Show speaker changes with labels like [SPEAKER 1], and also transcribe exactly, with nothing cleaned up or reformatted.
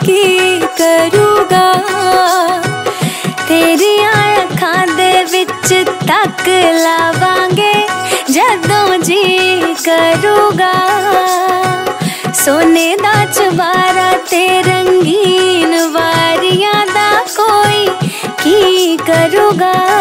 [SPEAKER 1] की करूँगा। तेरियां अखां दे विच तक लावांगे जदों जी करूँगा। सोने दा चबारा ते रंगीन वारियां दा कोई की करूँगा।